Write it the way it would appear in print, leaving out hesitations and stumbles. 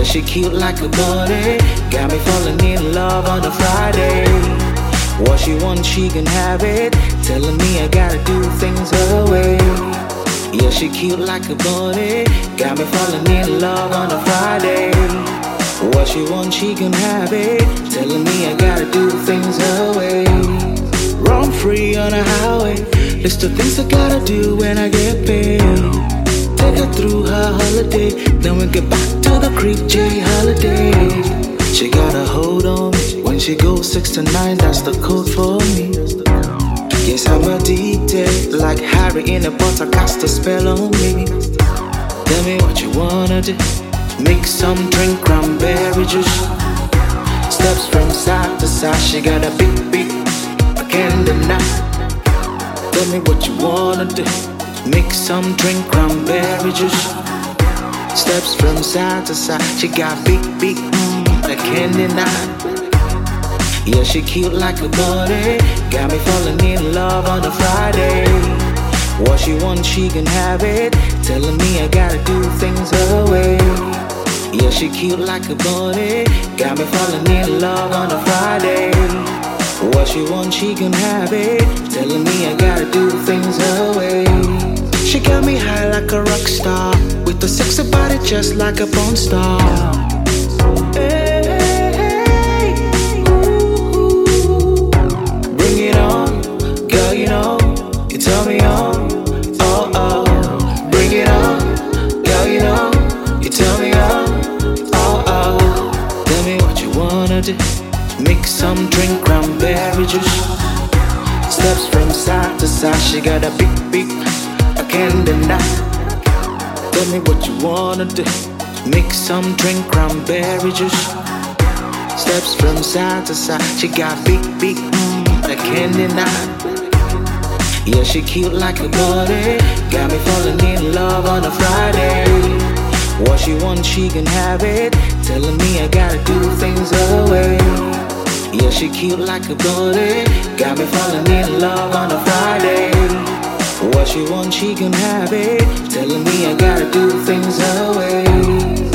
she cute like a bunny. Got me falling in love on a Friday. What she wants, she can have it. Telling me I gotta do things her way. Yeah, she cute like a bunny. Got me falling in love on a Friday. What she wants, she can have it. Telling me I gotta do things her way. Roam free on a highway. List of things I gotta do when I get paid. Take her through her holiday. Then we get back to the Creek J holiday. She got a hold on me. When she goes 6 to 9, that's the code for me. Yes, I'm addicted. Like Harry in a pot, I cast a spell on me. Tell me what you wanna do. Mix some drink, cranberry juice. Steps from side to side. She got a big, I can't deny. Tell me what you wanna do. Mix some drink, cranberry juice. Steps from side to side. She got big, I can't deny. Yeah, she cute like a bunny. Got me falling in love on a Friday. What she wants, she can have it. Telling me I gotta do things her way. Yeah, she cute like a bunny. Got me falling in love on a Friday. What she wants, she can have it. Telling me I gotta do things her way. She got me high like a rock star, with a sexy body just like a porn star. Hey, ooh, bring it on, girl, you know, you turn me on. Oh, oh, bring it on, girl, you know, you turn me on. Oh, oh, tell me what you wanna do. Mix some drink, cranberry juice. Steps from side to side. She got a big, I can't deny. Tell me what you wanna do. Mix some drink, cranberry juice. Steps from side to side. She got big, I can't deny. Yeah, she cute like a bunny. Got me falling in love on a Friday. What she wants, she can have it. Telling me I gotta do things her way. Yeah, she cute like a bunny. Got me falling in love on a Friday. What she wants, she can have it. Telling me I gotta do things her way.